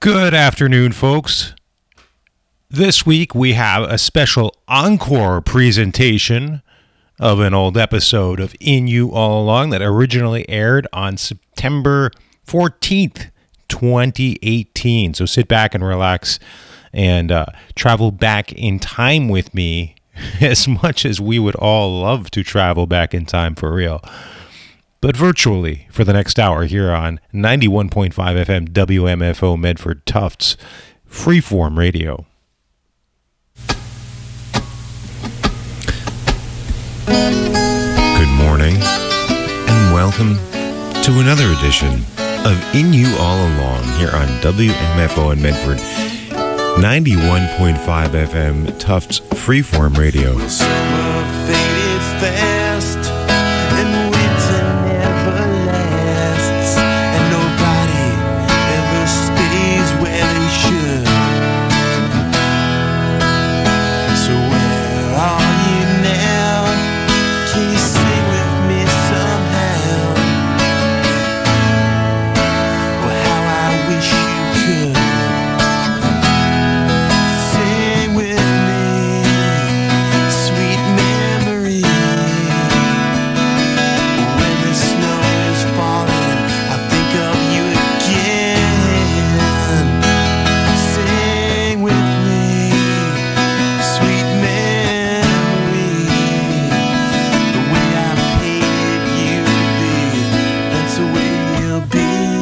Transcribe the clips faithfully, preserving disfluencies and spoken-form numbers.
Good afternoon, folks. This week we have a special encore presentation of an old episode of In You All Along that originally aired on September fourteenth, twenty eighteen. So sit back and relax and uh, travel back in time with me as much as we would all love to travel back in time for real. But virtually for the next hour here on ninety-one point five F M W M F O Medford Tufts Freeform Radio. Good morning and welcome to another edition of In You All Along here on W M F O in Medford, ninety-one point five F M Tufts Freeform Radio. Summer faded fast and winter never lasts, and nobody ever stays where they should. So where are you now? Can you sing with me somehow? Well, how I wish you could. Sing with me, sweet memory. When the snow is falling, I think of you again. Sing with me, sweet memory. The way I painted you to be, that's the way you'll be.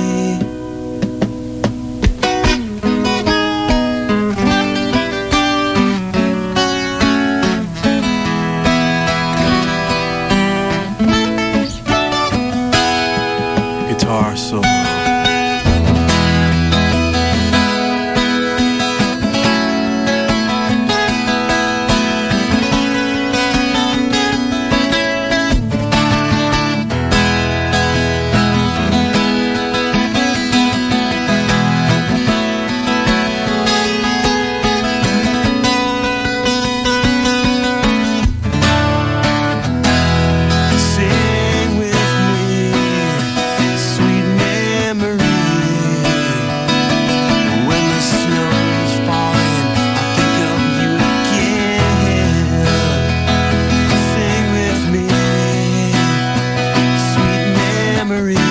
Guitar solo. Sing with me, sweet memory. When the snow is falling, I think of you again. Sing with me, sweet memory.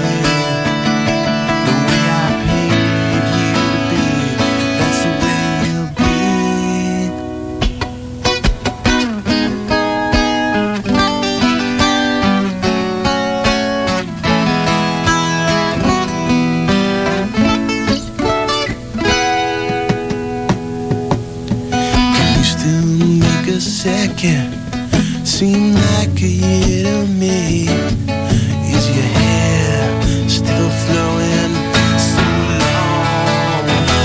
The way I painted you to be, that's the way you'll be. Can you still make a second seem like a year to me? Is your hair still flowing so long?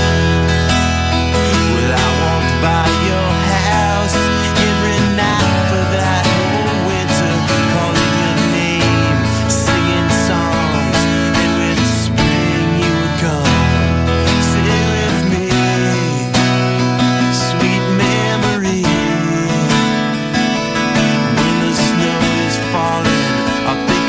Well, I walked by your house every night for that whole winter, calling your name, singing songs, and with spring you were gone. Sing with me, sweet memory. When the snow is falling, I think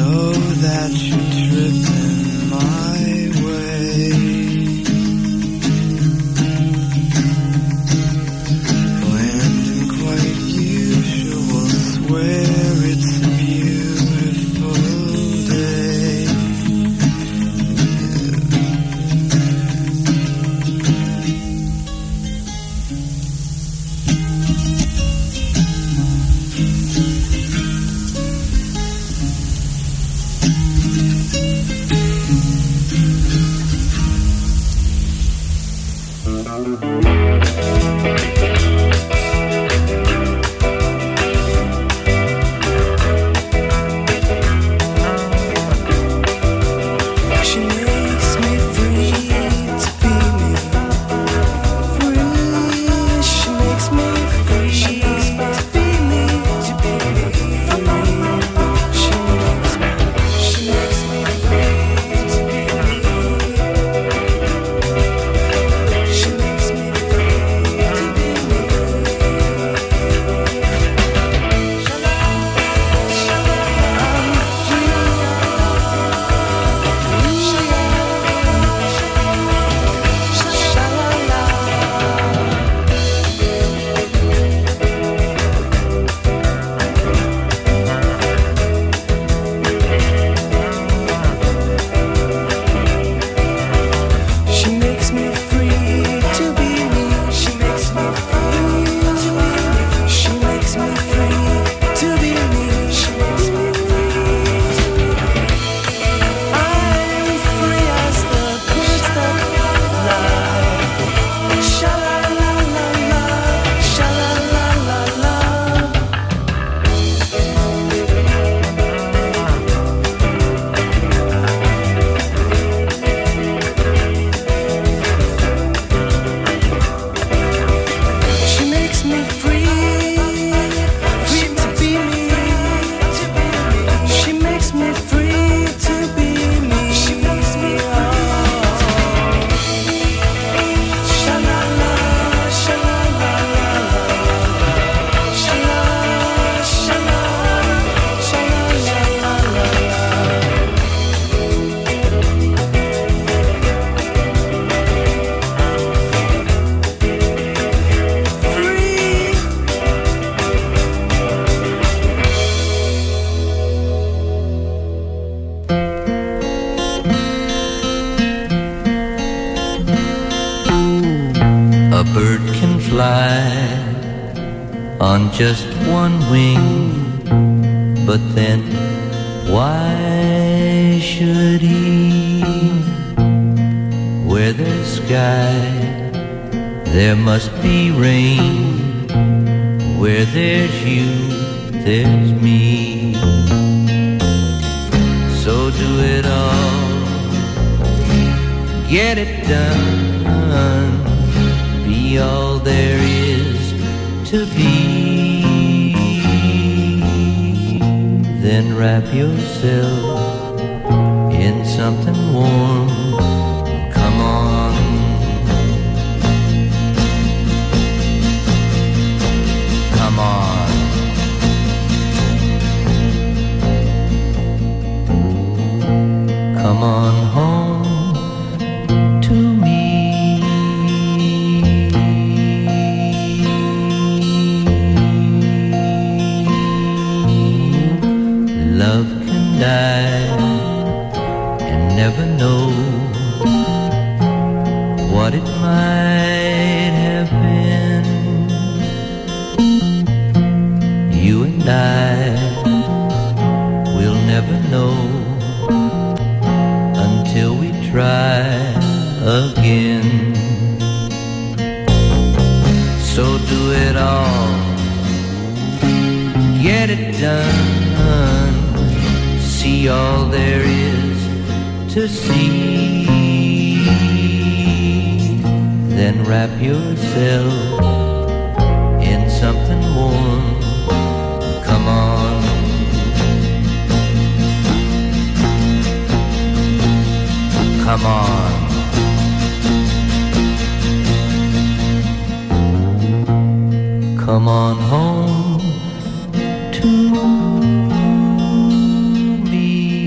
know that you're tripping my way. Planned and quite usual, swear it's a beautiful day. She makes me free to be me. Free. She makes me free to be me. To be me. Free. She makes me. She makes me free to be me. She makes me free to be me. She makes me free to be me. She makes me free to be me. She makes me free to be me. She makes me free to be me. I'm free as the birds that fly. Sha la la la la, sha la la la la. She makes me free, free to be me. She makes me free to be me. She makes me sha la la, sha la la la la, sha la, sha la, sha la la la la. Free. A bird can fly on just one wing, but then why should he? Where there's sky, there must be rain. Where there's you, there's me. So do it all, get it done. Be all there is to be. Then wrap yourself in something warm. Come on. Come on. Come on home to me. Love can die and never know what it might have been. You and I will never know until we try again. So do it all, get it done. See all there is to see. Then wrap yourself in something warm. Come on. Come on. Come on home to me.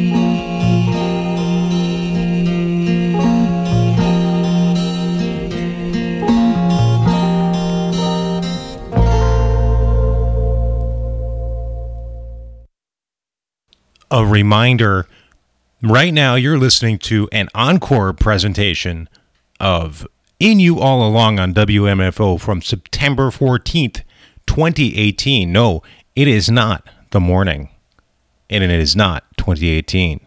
a reminder, right now you're listening to an encore presentation of In You All Along on W M F O from September fourteenth, twenty eighteen. No, it is not the morning, and it is not twenty eighteen.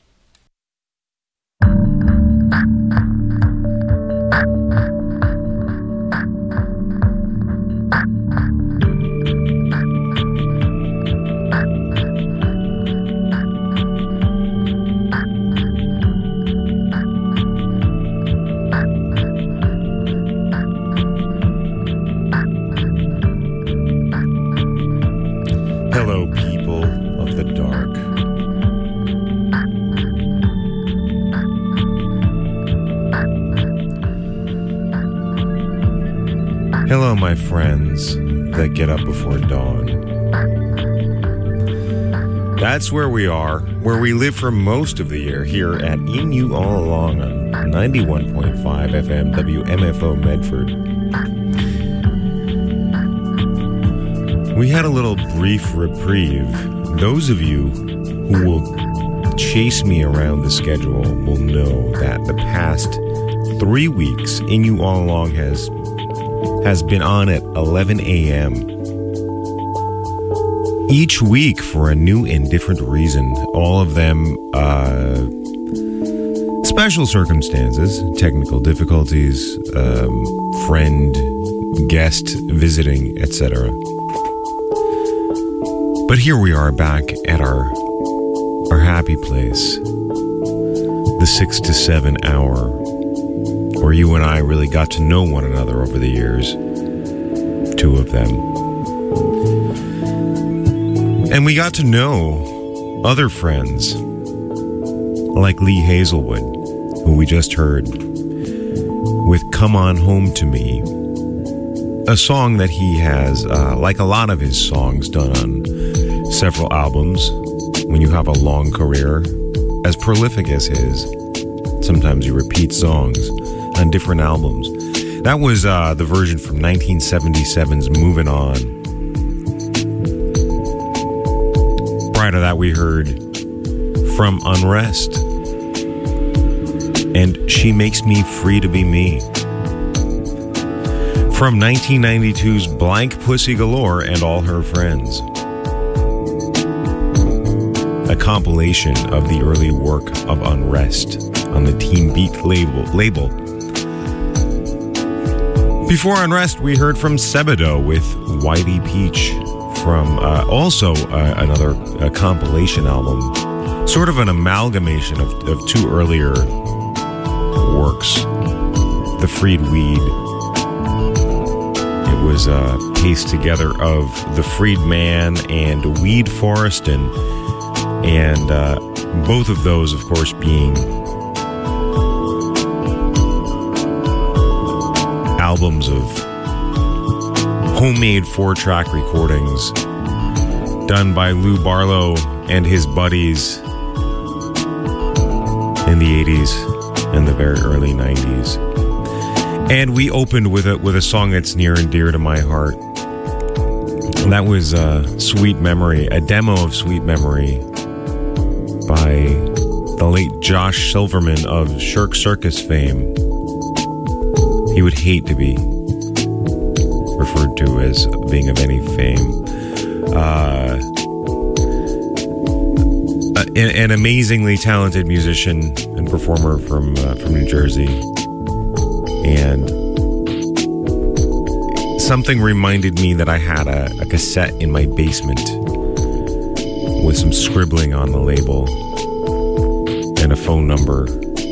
Hello, people of the dark. Hello, my friends that get up before dawn. That's where we are, where we live for most of the year, here at In You All Along on ninety-one point five F M W M F O Medford. We had a little brief reprieve. Those of you who will chase me around the schedule will know that the past three weeks, In You All Along has has been on at eleven a.m. each week for a new and different reason. All of them uh, special circumstances, technical difficulties, um, friend, guest visiting, et cetera. But here we are back at our our happy place, the six to seven hour, where you and I really got to know one another over the years, two of them. And we got to know other friends, like Lee Hazelwood, who we just heard, with Come On Home to Me, a song that he has, uh, like a lot of his songs, done on several albums. When you have a long career as prolific as his, sometimes you repeat songs on different albums. That was uh, the version from nineteen seventy-seven's Moving On. Prior to that, we heard from Unrest and She Makes Me Free to Be Me. From nineteen ninety-two's Blank Pussy Galore and All Her Friends, a compilation of the early work of Unrest on the Team Beat label. label. Before Unrest, we heard from Sebadoh with Whitey Peach from uh, also uh, another uh, compilation album, sort of an amalgamation of, of two earlier works, The Freed Weed. It was uh, pieced together of The Freed Man and Weed Forest, and And uh, both of those, of course, being albums of homemade four-track recordings done by Lou Barlow and his buddies in the eighties and the very early nineties. And we opened with a, with a song that's near and dear to my heart. And that was uh, Sweet Memory, a demo of Sweet Memory by the late Josh Silverman of Shirk Circus fame. He would hate to be referred to as being of any fame. Uh, an, an amazingly talented musician and performer from uh, from New Jersey. And something reminded me that I had a, a cassette in my basement with some scribbling on the label and a phone number.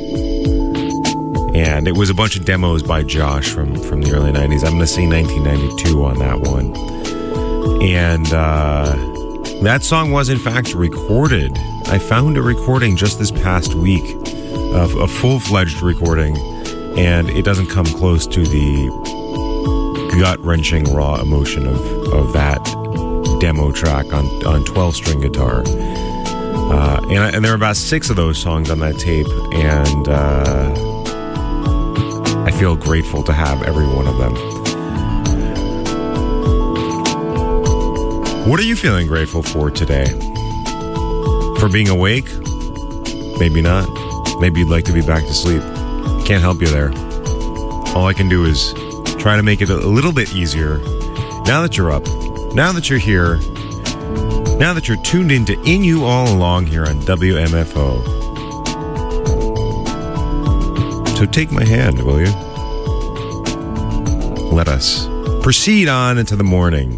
And it was a bunch of demos by Josh from, from the early nineties. I'm going to say nineteen ninety-two on that one. And uh, that song was, in fact, recorded. I found a recording just this past week, of a full-fledged recording, and it doesn't come close to the gut-wrenching raw emotion of, of that demo track on, on twelve-string guitar. Uh, and, and there are about six of those songs on that tape, and uh, I feel grateful to have every one of them. What are you feeling grateful for today? for being awake? Maybe not. Maybe you'd like to be back to sleep. Can't help you there. All I can do is try to make it a little bit easier. Now that you're up, now that you're here, now that you're tuned into In You All Along here on W M F O. So take my hand, will you? Let us proceed on into the morning.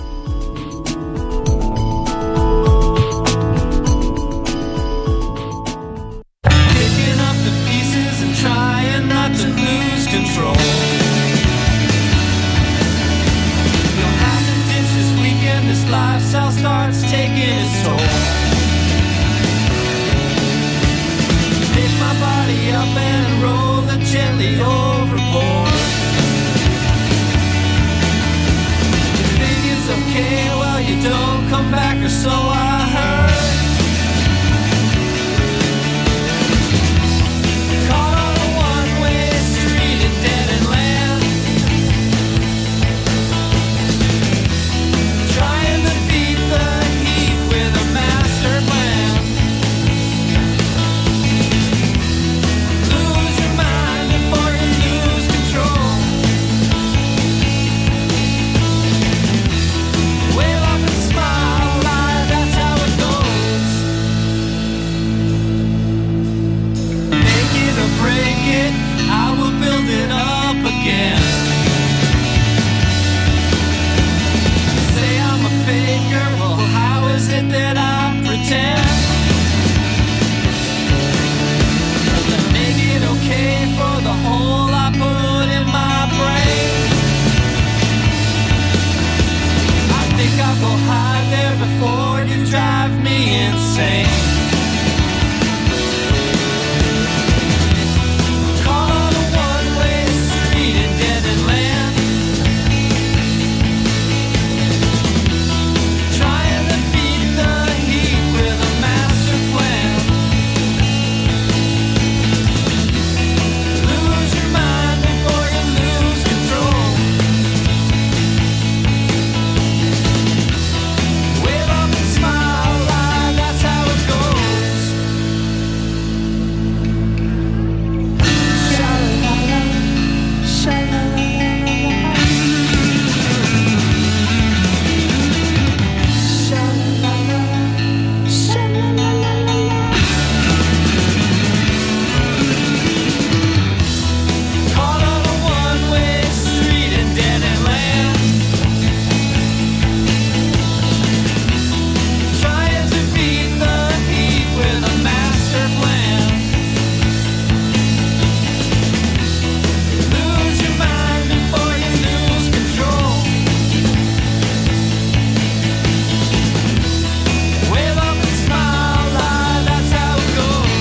Picking up the pieces and trying not to lose control. You'll have to ditch this weekend. This lifestyle starts taking its toll. Pick my body up and roll it gently overboard. You think it's okay, well you don't come back, or so I heard. Caught on a one-way street in dead end land, trying to beat the heat with a master plan. Lose your mind before you lose control. Wave up and smile, lie, that's how it goes. Make it or break it, I will build it up again. Say I'm a faker, well how is it that I pretend? To make it okay for the hole I put in my brain. I think I'll go hide there before you drive me insane. Caught on a one-way street in dead end land, trying to beat the heat with a master plan. Lose your mind before you lose control. Wave up and smile, lie, that's how it goes. Sha-la-la-la, sha-la-la-la-la, sha-la-la-la, sha-la-la-la-la. Caught on a one-way street in dead end land, trying to beat the heat with a master plan. Lose your mind before you lose control. Wave up and smile, lie, that's how it goes.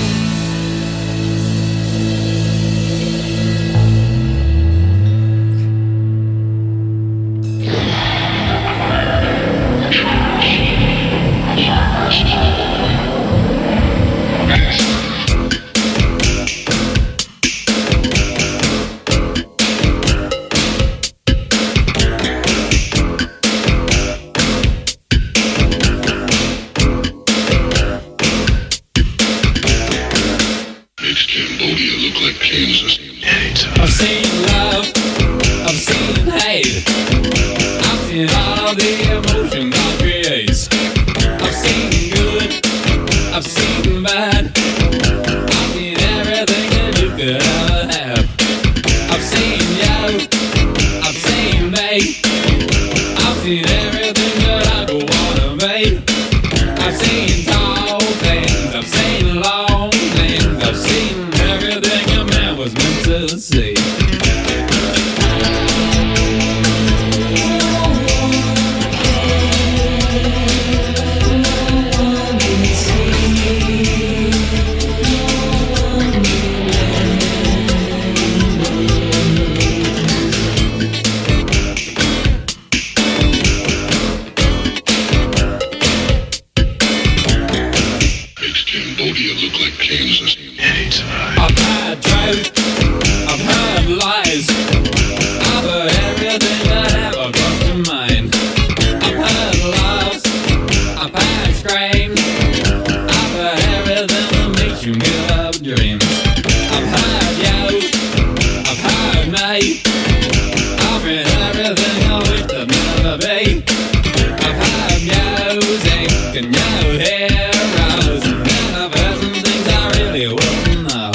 Makes Cambodia look like Kansas. I've seen love, I've seen hate, I've seen all the emotion God creates. I've seen good, I've seen bad, I've seen everything that you could ever have. I've seen you, I've seen me, I've seen everything that I could wanna be. I've seen tall things, I've seen long things, I've seen everything a man was meant to see. Makes Cambodia look like Kansas. I've had truth, I've heard lies, I've heard everything that ever crossed your mind. I've heard loves, I've had screams, I've you give up dreams. I've heard you, I've heard me. I've read everything I wish I'd never be. I've heard music and your heroes, and then I've heard some things I really wouldn't know.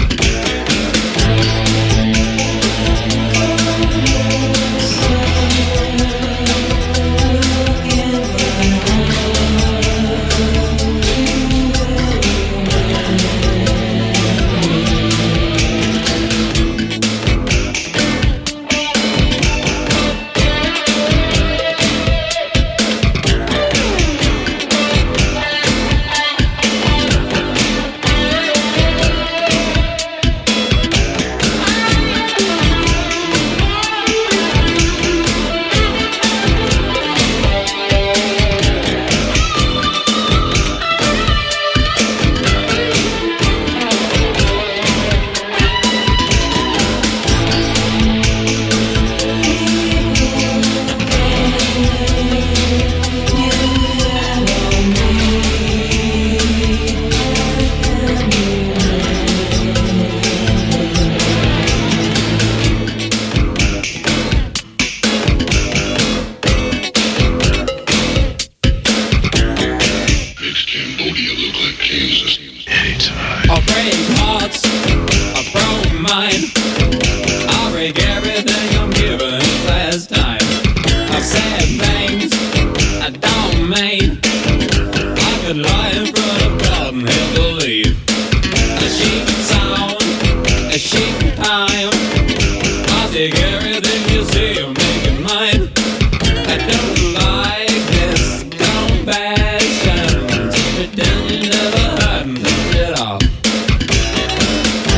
Makes Cambodia look like Kansas. Anytime. I'll break hearts, I broke mine. I'll break everything I'm given last time. I've said things I don't mean. I could lie in front of God and he'll believe. A sheep sound, a sheep time. I'll take everything you see and make it mine. I don't like this compassion. Pretend you never heard and turn it off.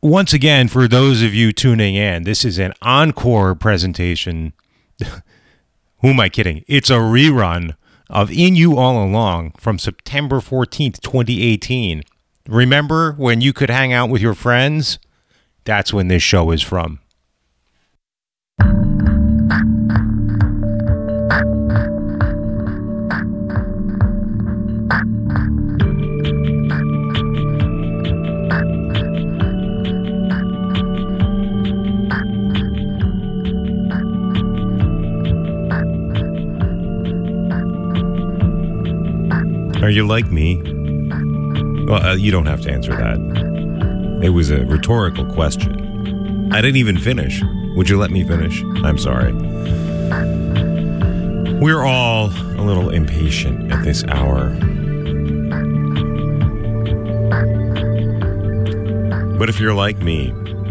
once again, for those of you tuning in, this is an encore presentation. Who am I kidding? It's a rerun of In You All Along from September fourteenth, twenty eighteen. Remember when you could hang out with your friends? That's when this show is from. Are you like me? Well, uh, you don't have to answer that. It was a rhetorical question. I didn't even finish. Would you let me finish? I'm sorry. We're all a little impatient at this hour. But if you're like me,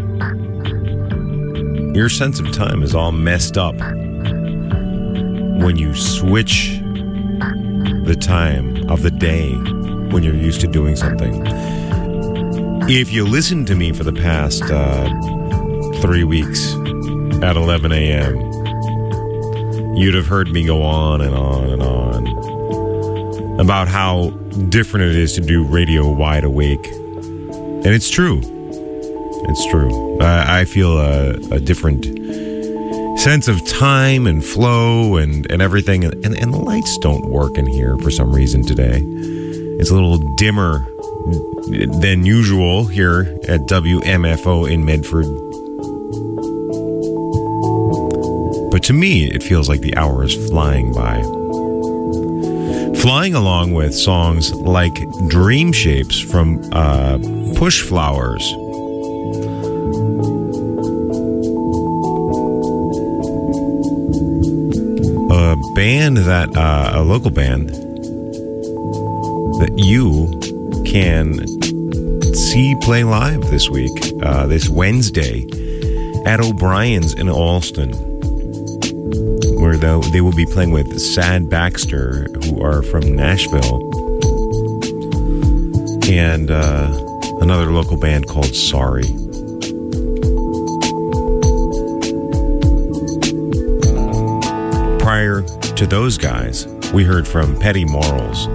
your sense of time is all messed up when you switch the time of the day when you're used to doing something. If you listened to me for the past uh, three weeks at eleven a.m., you'd have heard me go on and on and on about how different it is to do radio wide awake. And it's true. It's true. I, I feel a, a different sense of time and flow and, and everything. And, and the lights don't work in here for some reason today. It's a little dimmer than usual here at W M F O in Medford. But to me, it feels like the hour is flying by. Flying along with songs like Dream Shapes from uh, Push Flowers. A band that, uh, a local band that you can see play live this week, uh, this Wednesday at O'Brien's in Alston, where they will be playing with Sad Baxter, who are from Nashville, and uh, another local band called Sorry. Prior to those guys, we heard from Petty Morals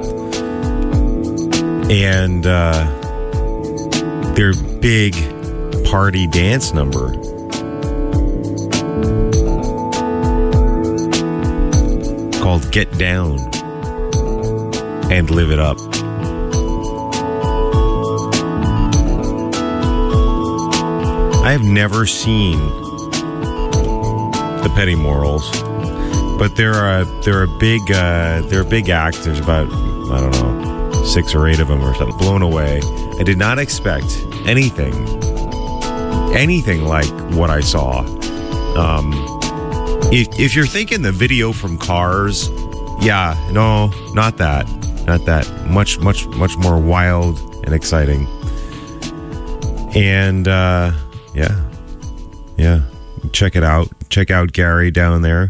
and uh, their big party dance number called Get Down and Live It Up. I have never seen the Petty Morals, but they're a they're a big uh, they're a big act. There's about, I don't know, six or eight of them or something. Blown away. I did not expect anything anything like what I saw. Um, if if you're thinking the video from Cars, yeah, no, not that, not that. Much much much more wild and exciting. And uh, yeah, yeah, check it out. Check out Gary down there.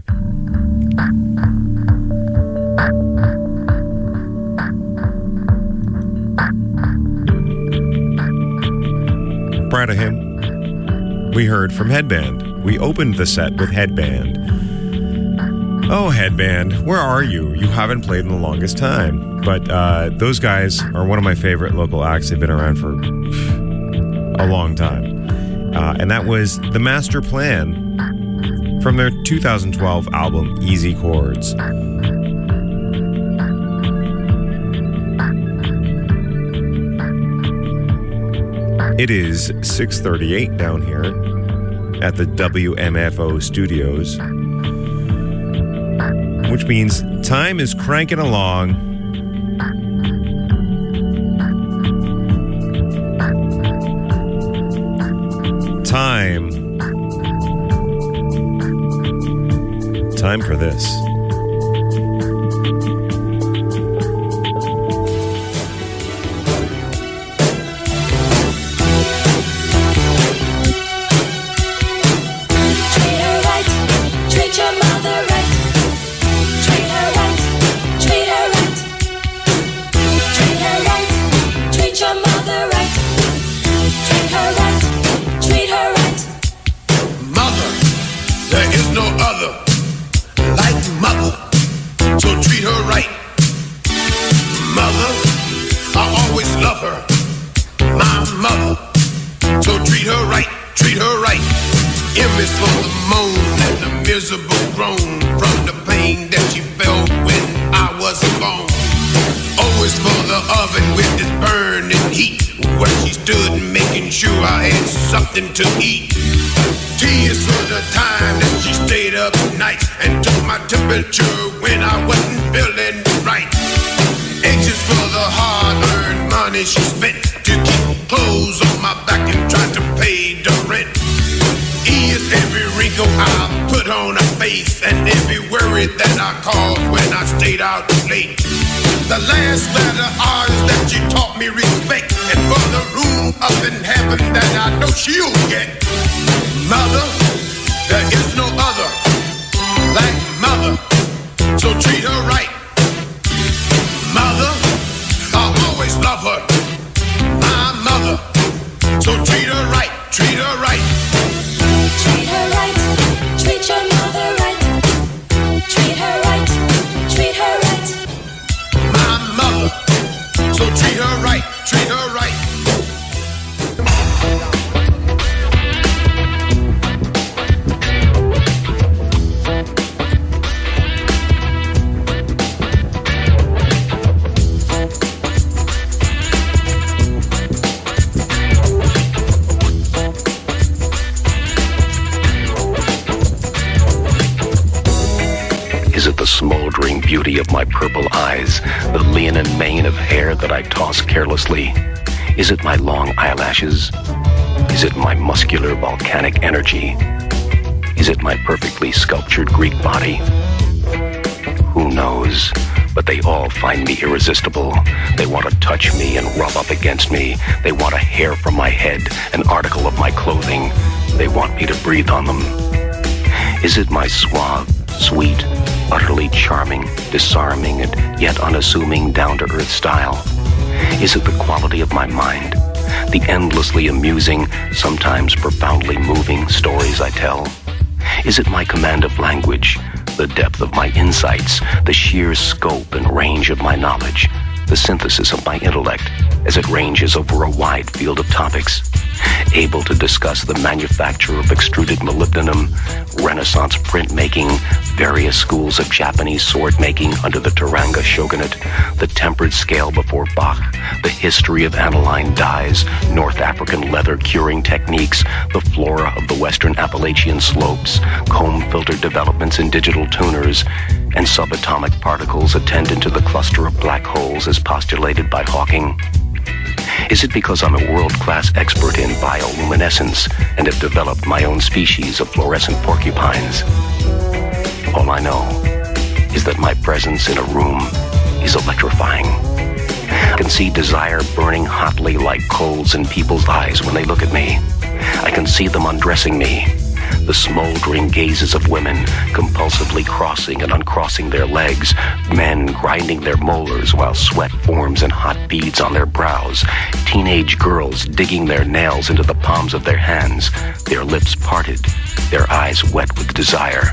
Proud of him. We heard from Headband. We opened the set with Headband. Oh, Headband, where are you? You haven't played in the longest time. But uh, those guys are one of my favorite local acts. They've been around for a long time. Uh, and that was The Master Plan from their two thousand twelve album, Easy Chords. It is six thirty-eight down here at the W M F O studios, which means time is cranking along. Time. Time for this. Treat her right. invisible groan from the pain that she felt when I was gone. Always for the oven with this burning heat, where she stood making sure I had something to eat. Tears for the time that she stayed up nights and took my temperature when I wasn't feeling right. Anxious for the hard-earned money she spent to keep clothes on my back and try to pay the rent. E is every wrinkle I put on her face and every worry that I caused when I stayed out late. The last letter R is that she taught me respect, and for the room up in heaven that I know she'll get. Mother, there is no other like mother, so treat her right. Mother, I'll always love her. My mother, so treat her right, treat her right. Treat her right, treat your mother right. Treat her right, treat her right. My mother, so treat her right, treat her right. Is it the smoldering beauty of my purple eyes, the leonine mane of hair that I toss carelessly? Is it my long eyelashes? Is it my muscular volcanic energy? Is it my perfectly sculptured Greek body? Who knows? But they all find me irresistible. They want to touch me and rub up against me. They want a hair from my head, an article of my clothing. They want me to breathe on them. Is it my suave, sweet, utterly charming, disarming, and yet unassuming down-to-earth style? Is it the quality of my mind, the endlessly amusing, sometimes profoundly moving stories I tell? Is it my command of language, the depth of my insights, the sheer scope and range of my knowledge, the synthesis of my intellect as it ranges over a wide field of topics? Able to discuss the manufacture of extruded molybdenum, Renaissance printmaking, various schools of Japanese sword-making under the Teranga shogunate, the tempered scale before Bach, the history of aniline dyes, North African leather curing techniques, the flora of the Western Appalachian slopes, comb filter developments in digital tuners, and subatomic particles attendant to the cluster of black holes as postulated by Hawking? Is it because I'm a world-class expert in bioluminescence and have developed my own species of fluorescent porcupines? All I know is that my presence in a room is electrifying. I can see desire burning hotly like coals in people's eyes when they look at me. I can see them undressing me. The smoldering gazes of women compulsively crossing and uncrossing their legs, men grinding their molars while sweat forms in hot beads on their brows, teenage girls digging their nails into the palms of their hands, their lips parted, their eyes wet with desire.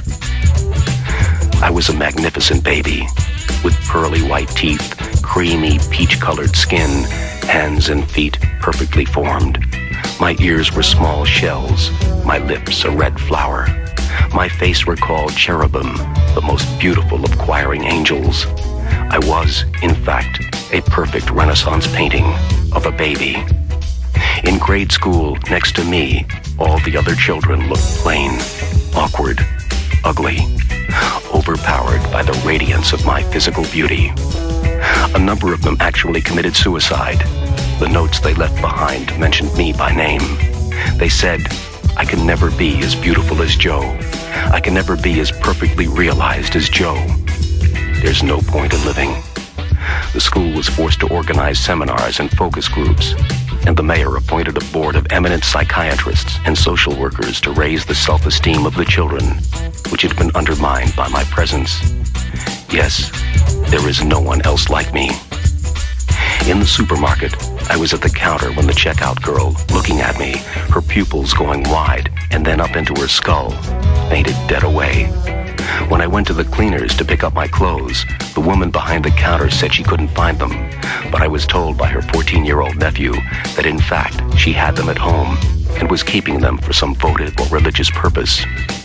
I was a magnificent baby, with pearly white teeth, creamy peach-colored skin, hands and feet perfectly formed. My ears were small shells, my lips a red flower. My face recalled cherubim, the most beautiful of choiring angels. I was, in fact, a perfect Renaissance painting of a baby. In grade school, next to me, all the other children looked plain, awkward, ugly, overpowered by the radiance of my physical beauty. A number of them actually committed suicide. The notes they left behind mentioned me by name. They said, I can never be as beautiful as Joe. I can never be as perfectly realized as Joe. There's no point in living. The school was forced to organize seminars and focus groups, and the mayor appointed a board of eminent psychiatrists and social workers to raise the self-esteem of the children, which had been undermined by my presence. Yes, there is no one else like me. In the supermarket, I was at the counter when the checkout girl, looking at me, her pupils going wide and then up into her skull, fainted dead away. When I went to the cleaners to pick up my clothes, the woman behind the counter said she couldn't find them, but I was told by her fourteen-year-old nephew that in fact she had them at home and was keeping them for some votive or religious purpose.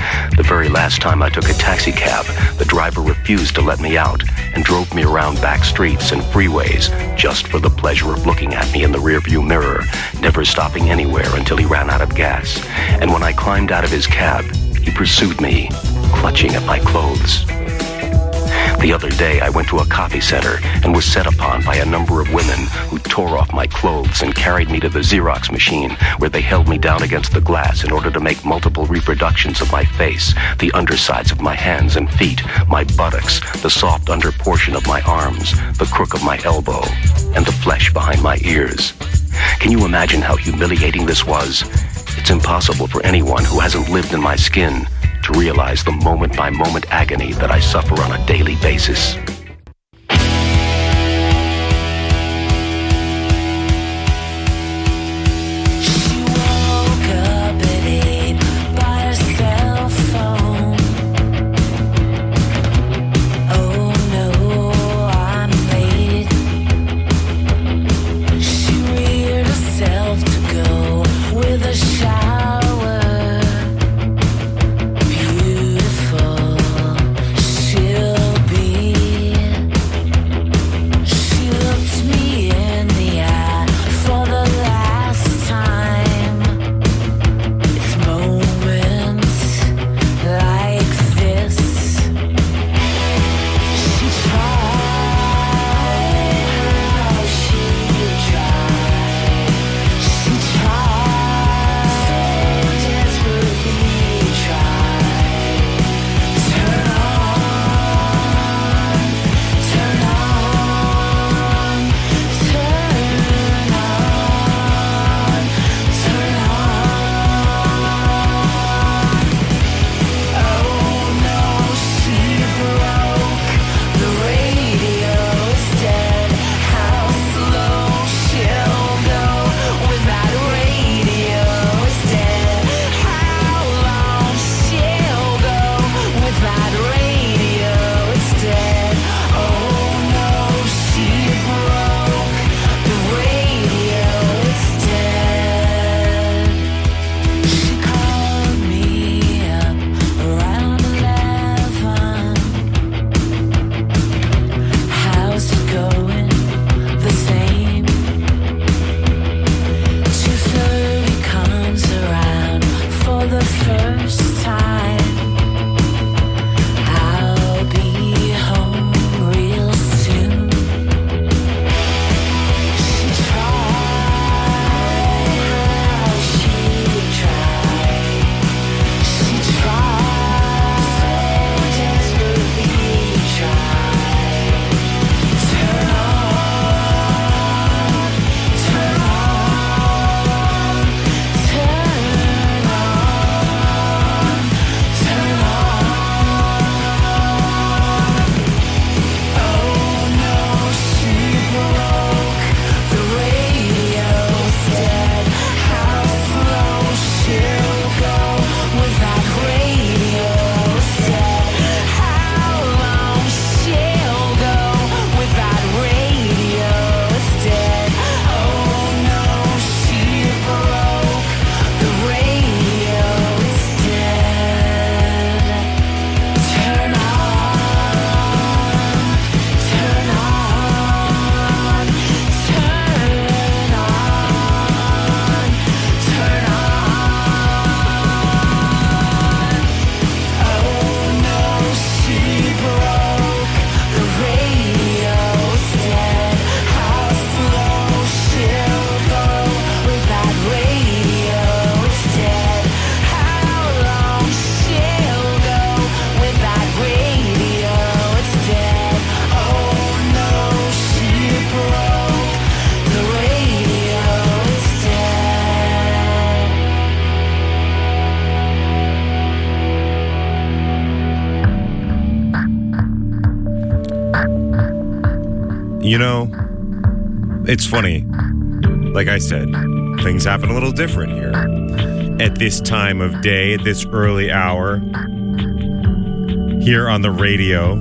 The very last time I took a taxi cab, the driver refused to let me out and drove me around back streets and freeways just for the pleasure of looking at me in the rearview mirror, never stopping anywhere until he ran out of gas. And when I climbed out of his cab, he pursued me, clutching at my clothes. The other day, I went to a coffee center and was set upon by a number of women who tore off my clothes and carried me to the Xerox machine, where they held me down against the glass in order to make multiple reproductions of my face, the undersides of my hands and feet, my buttocks, the soft under portion of my arms, the crook of my elbow, and the flesh behind my ears. Can you imagine how humiliating this was? It's impossible for anyone who hasn't lived in my skin to realize the moment-by-moment agony that I suffer on a daily basis. You know, it's funny. Like I said, things happen a little different here. At this time of day, at this early hour, here on the radio.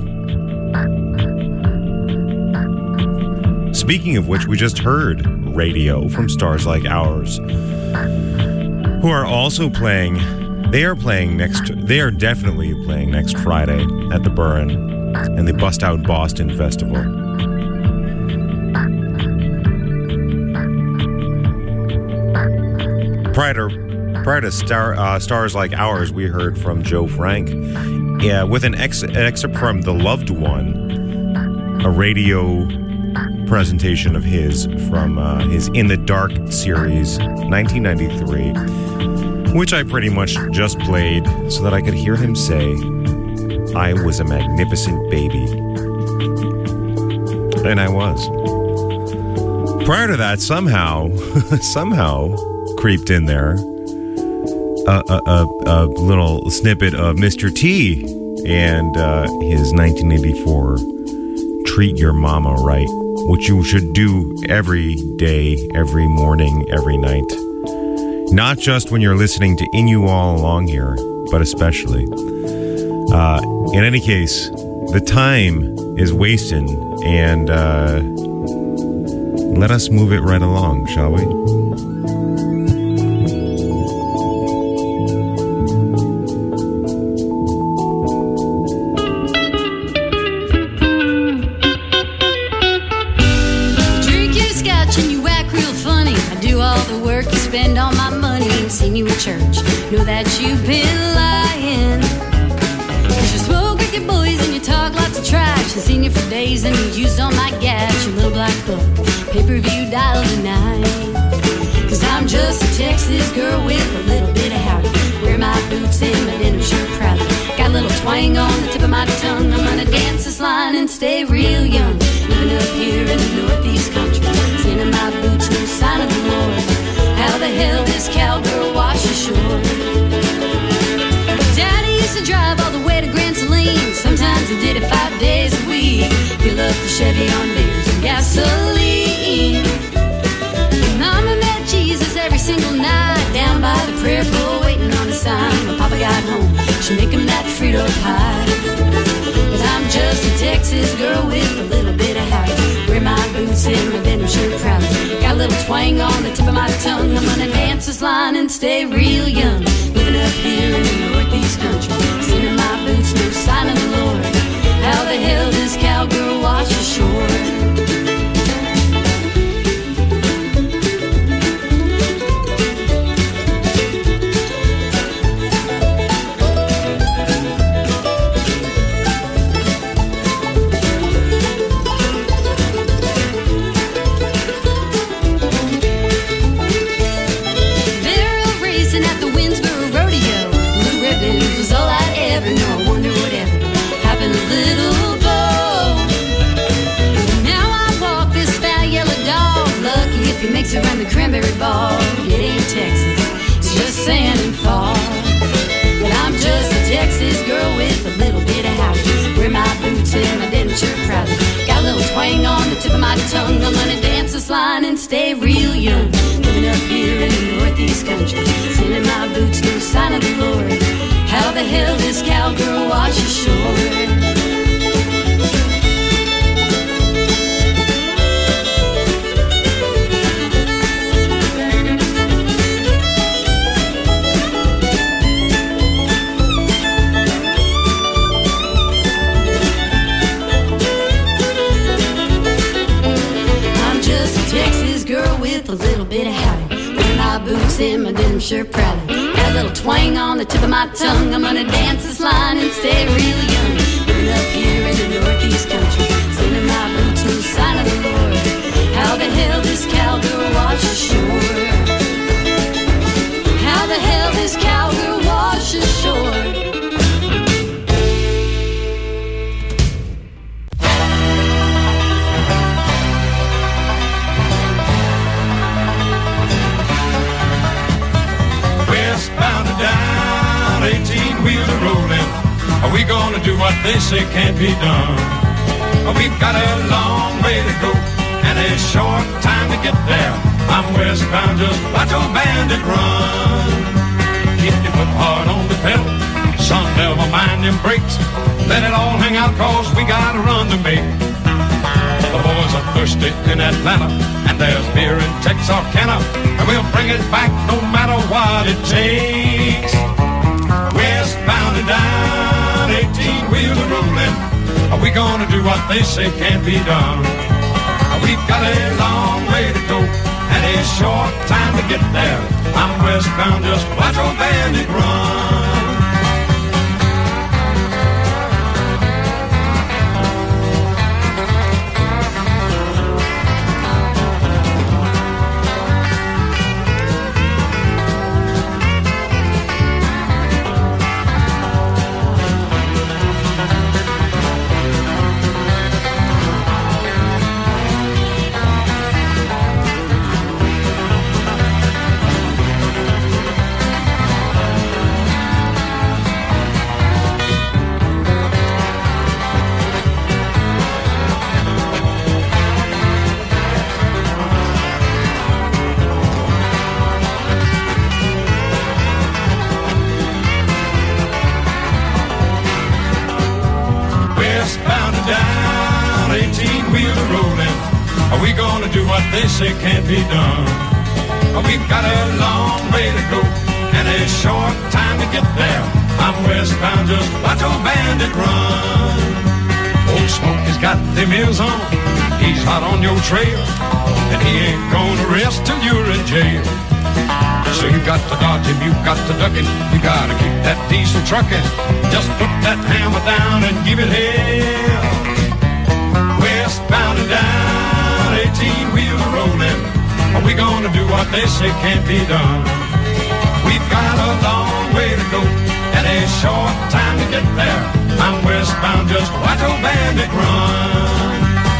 Speaking of which, we just heard Radio from Stars Like Ours, who are also playing They are playing next. They are definitely playing next Friday at the Burren and the Bust Out Boston Festival. Prior to, prior to star, uh, stars like ours, we heard from Joe Frank, yeah, with an, ex, an excerpt from The Loved One, a radio presentation of his from uh, his In the Dark series, nineteen ninety-three, which I pretty much just played so that I could hear him say, "I was a magnificent baby." And I was. Prior to that, somehow, somehow creeped in there a, a, a, a little snippet of Mister T and uh, his nineteen eighty-four Treat Your Mama Right, which you should do every day, every morning, every night. Not just when you're listening to In You All Along here, but especially. Uh, in any case, the time is wasting, and uh, let us move it right along, shall we? Spend all my money, seen you at church, know that you've been lying. Cause you smoke with your boys and you talk lots of trash. I've seen you for days and you used all my gas. Your little black book, pay-per-view dial tonight. Cause I'm just a Texas girl with a little bit of howdy. Wear my boots and my denim shirt proudly. Got a little twang on the tip of my tongue. I'm gonna dance this line and stay real young. Living up here in the northeast country, sending my boots, no sign of the Lord. How the hell this cowgirl wash ashore? Daddy used to drive all the way to Grand Saline. Sometimes he did it five days a week. Fill up the Chevy on beers and gasoline. Mama met Jesus every single night down by the prayer pool, waiting on a sign. When Papa got home, she'd make him that Frito pie. Cause I'm just a Texas girl with a little bit of howdy. Wear my boots and my denim shirt proudly. Got a little twang on the tip of my tongue. I'm gonna dance this line and stay real young. Living up here in the northeast country, sending my boots, no sign of the Lord. How the hell does cowgirl wash ashore? Around the cranberry bog, it ain't Texas, it's just sand and fog. But I'm just a Texas girl with a little bit of howdy. Wear my boots and my denim shirt proudly. Got a little twang on the tip of my tongue. I'm gonna dance this line and stay real young. Living up here in the northeast country, sending my boots, no sign of the Lord. How the hell this cowgirl wash ashore? A little bit of howdy. Wear my boots and my denim shirt proudly. Got a little twang on the tip of my tongue. I'm gonna dance this line and stay real young. Living up here in the northeast country, sending my boots, no sign of the Lord. How the hell this cowgirl wash ashore? How the hell this cowgirl wash ashore? eighteen-wheeler rolling. Are we gonna do what they say can't be done? We've got a long way to go and a short time to get there. I'm westbound, just watch old bandit run. Keep your foot hard on the pedal, son, never mind them brakes. Let it all hang out, cause we got a run to make. The boys are thirsty in Atlanta, and there's beer in Texarkana, and we'll bring it back no matter what it takes. westbound and down, eighteen-wheeler rolling. Are we gonna do what they say can't be done? We've got a long way to go and a short time to get there. I'm westbound, just watch old bandit run. They say can't be done. We've got a long way to go and a short time to get there. I'm westbound, just watch old bandit run. Old Smokey's got them ears on, he's hot on your trail, and he ain't gonna rest till you're in jail. So you got to dodge him, you got to duck him, you gotta keep that diesel trucking. Just put that hammer down and give it hell. Westbound and down, eighteen-wheeler rolling. Are we gonna do what they say can't be done? We've got a long way to go and a short time to get there. I'm westbound, just watch old bandit run.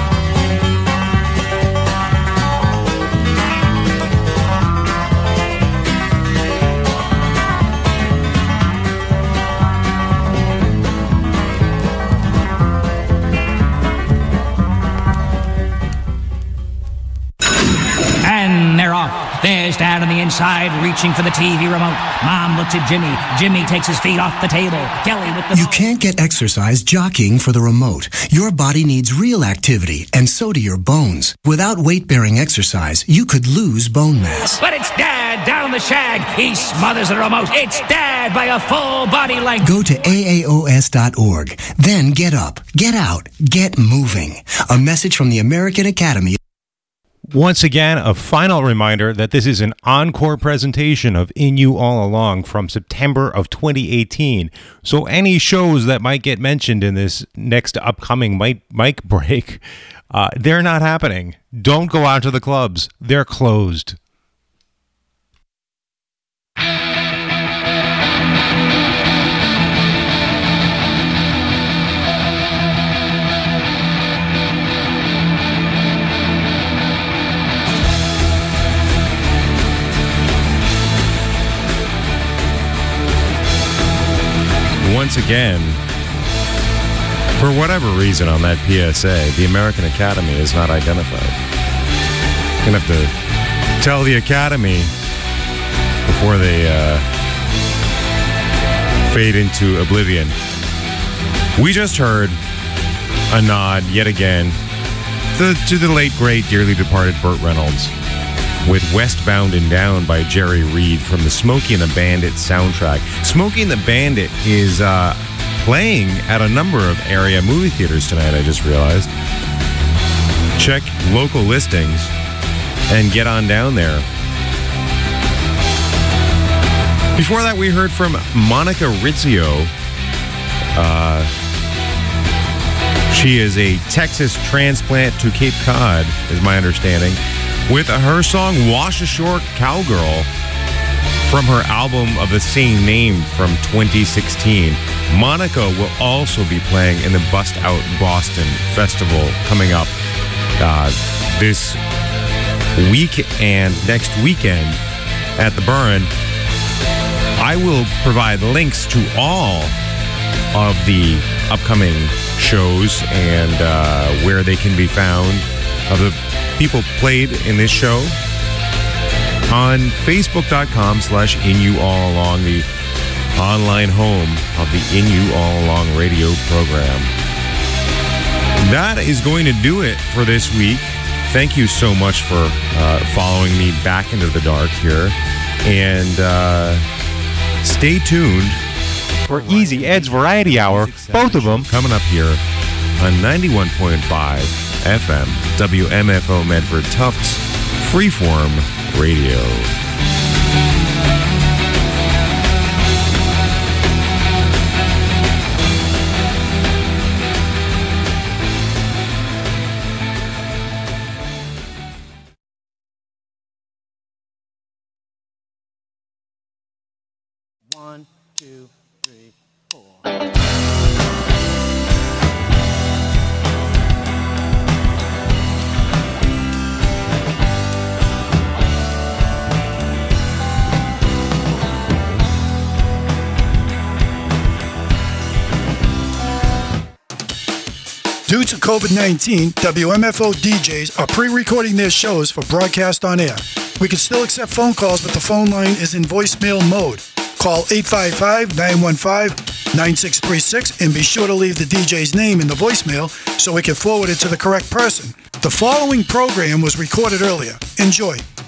There's Dad on the inside, reaching for the T V remote. Mom looks at Jimmy. Jimmy takes his feet off the table. Kelly with the... You can't get exercise jockeying for the remote. Your body needs real activity, and so do your bones. Without weight-bearing exercise, you could lose bone mass. But it's Dad down the shag. He smothers the remote. It's Dad by a full body length. Go to A A O S dot org. Then get up, get out, get moving. A message from the American Academy. Once again, a final reminder that this is an encore presentation of In You All Along from September of twenty eighteen. So any shows that might get mentioned in this next upcoming mic, mic break, uh, they're not happening. Don't go out to the clubs. They're closed. Once again, for whatever reason on that P S A, the American Academy is not identified. I'm going to have to tell the Academy before they uh, fade into oblivion. We just heard a nod, yet again, to, to the late, great, dearly departed Burt Reynolds with Westbound and Down by Jerry Reed from the Smokey and the Bandit soundtrack. Smokey and the Bandit is uh, playing at a number of area movie theaters tonight, I just realized. Check local listings and get on down there. Before that, we heard from Monica Rizzio. Uh, she is a Texas transplant to Cape Cod, is my understanding, with her song Wash Ashore Cowgirl from her album of the same name from twenty sixteen. Monica will also be playing in the Bust Out Boston Festival coming up uh, this week and next weekend at the Burn. I will provide links to all of the upcoming shows and uh, where they can be found of the people played in this show on facebook.com slash In You All Along, the online home of the In You All Along radio program. That is going to do it for this week. Thank you so much for uh, following me back into the dark here. And uh, stay tuned for Easy Ed's Variety Hour, both of them coming up here on ninety-one point five F M, W M F O Medford Tufts, Freeform Radio. One, two, three, four. Due to COVID nineteen, W M F O D Js are pre-recording their shows for broadcast on air. We can still accept phone calls, but the phone line is in voicemail mode. Call eight five five, nine one five, nine six three six and be sure to leave the D J's name in the voicemail so we can forward it to the correct person. The following program was recorded earlier. Enjoy.